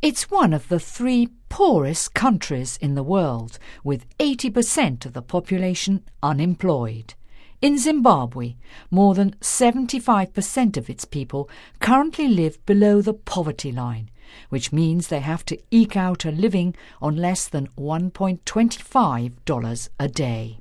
It's one of the 3 poorest countries in the world, with 80% of the population unemployed. In Zimbabwe, more than 75% of its people currently live below the poverty line, which means they have to eke out a living on less than $1.25 a day.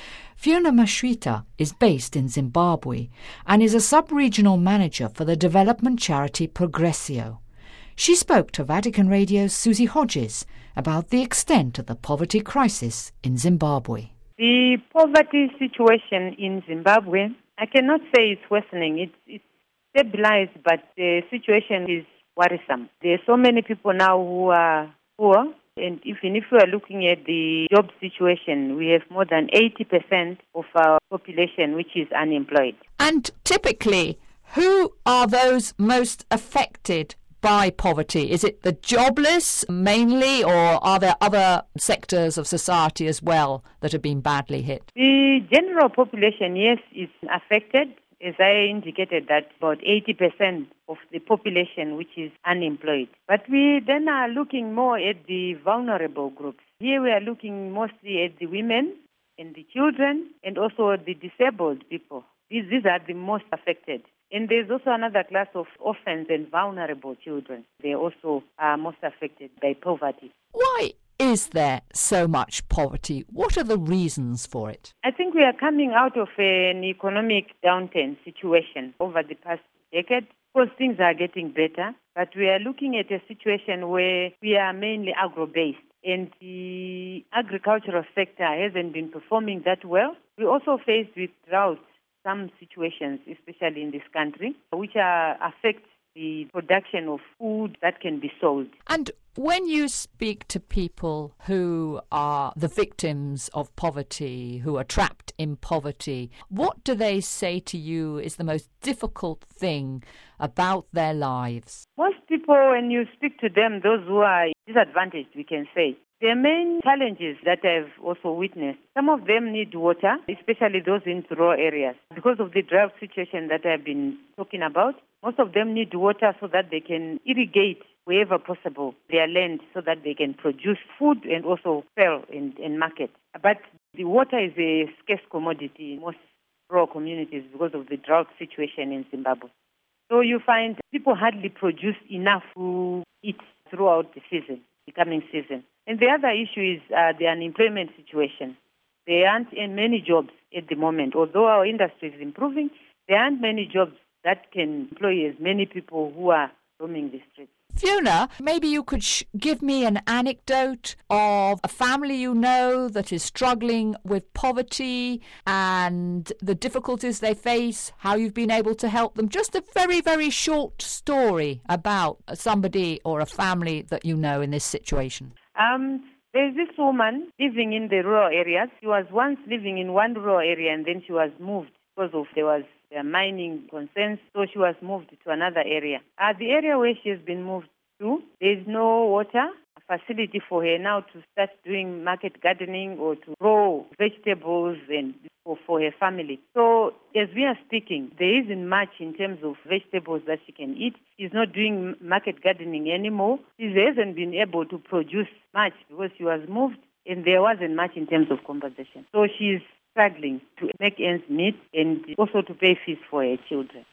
Fiona Mashwita is based in Zimbabwe and is a sub-regional manager for the development charity Progressio. She spoke to Vatican Radio's Susie Hodges about the extent of the poverty crisis in Zimbabwe. The poverty situation in Zimbabwe, I cannot say it's worsening. It's stabilized, but the situation is worrisome. There are so many people now who are poor, and even if we are looking at the job situation, we have more than 80% of our population which is unemployed. And typically, who are those most affected by poverty? Is it the jobless mainly, or are there other sectors of society as well that have been badly hit? The general population, yes, is affected. As I indicated, that about 80% of the population which is unemployed. But we then are looking more at the vulnerable groups. Here we are looking mostly at the women and the children and also the disabled people. These are the most affected. And there's also another class of orphans and vulnerable children. They also are most affected by poverty. Why is there so much poverty? What are the reasons for it? I think we are coming out of an economic downturn situation over the past decade. Of course, things are getting better, but we are looking at a situation where we are mainly agro-based, and the agricultural sector hasn't been performing that well. We're also faced with drought. Some situations, especially in this country, which affect the production of food that can be sold. And when you speak to people who are the victims of poverty, who are trapped in poverty, what do they say to you is the most difficult thing about their lives? Most people, when you speak to them, those who are disadvantaged, we can say, the main challenges that I've also witnessed, some of them need water, especially those in rural areas. Because of the drought situation that I've been talking about, most of them need water so that they can irrigate wherever possible their land so that they can produce food and also sell in market. But the water is a scarce commodity in most rural communities because of the drought situation in Zimbabwe. So you find people hardly produce enough to eat throughout the season, the coming season. And the other issue is the unemployment situation. There aren't many jobs at the moment. Although our industry is improving, there aren't many jobs that can employ as many people who are roaming the streets. Fiona, maybe you could give me an anecdote of a family you know that is struggling with poverty and the difficulties they face, how you've been able to help them. Just a very, very short story about somebody or a family that you know in this situation. There's this woman living in the rural areas. She was once living in one rural area and then she was moved because there was mining concerns, so she was moved to another area. The area where she has been moved to, there's no water, a facility for her now to start doing market gardening or to grow vegetables and for her family. So as we are speaking, there isn't much in terms of vegetables that she can eat. She's not doing market gardening anymore. She hasn't been able to produce much because she was moved and there wasn't much in terms of compensation. So she's struggling to make ends meet and also to pay fees for her children.